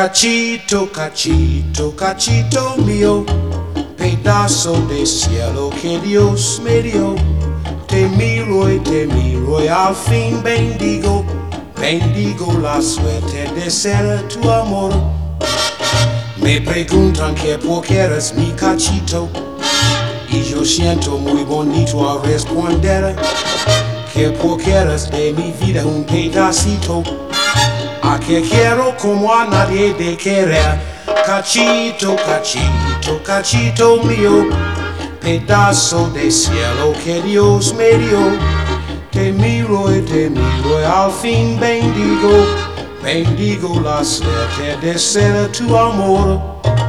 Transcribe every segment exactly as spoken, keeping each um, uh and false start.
Cachito, cachito, cachito mío, pedazo de cielo que Dios me dio. Te miro y te miro y al fin bendigo, bendigo la suerte de ser tu amor. Me preguntan que por qué eres mi cachito, y yo siento muy bonito al responder que porque eres de mi vida un pedacito, a que quiero como a nadie de querer. Cachito, cachito, cachito mío, pedazo de cielo que Dios me dio. Te miro y te miro y al fin bendigo, bendigo la suerte de ser tu amor.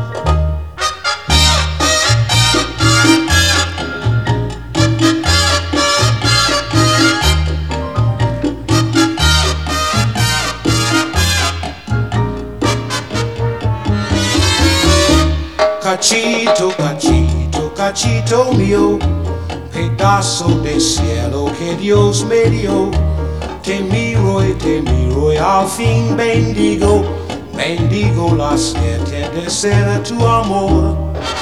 Cachito, cachito, cachito mío, pedazo de cielo que Dios me dio. Te miro y te miro y al fin bendigo, bendigo la suerte de ser tu amor.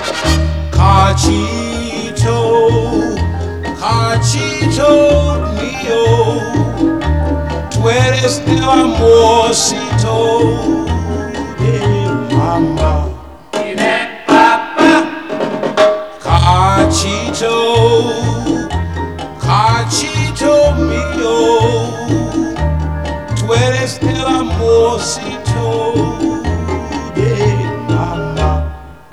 Cachito, cachito mío, tú eres el amorcito de mamá. Cachito, cachito mío, tú eres el amorcito de mamá.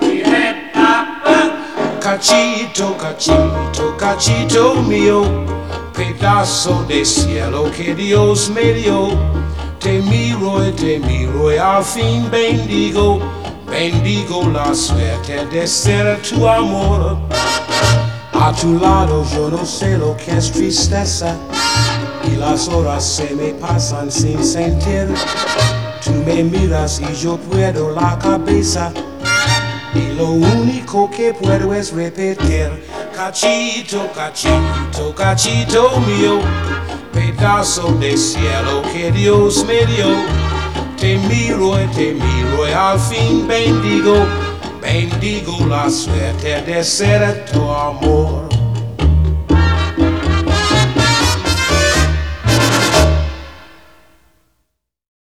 Cachito, cachito, cachito mío, pedazo de cielo que Dios me dio. Te miro y te miro y al fin bendigo, bendigo la suerte de ser tu amor. A tu lado yo no sé lo que es tristeza, y las horas se me pasan sin sentir. Tú me miras y yo puedo la cabeza, y lo único que puedo es repetir. Cachito, cachito, cachito mío, pedazo de cielo que Dios me dio. Te miro y te miro y al fin bendigo, bendigo la suerte de ser tu amor.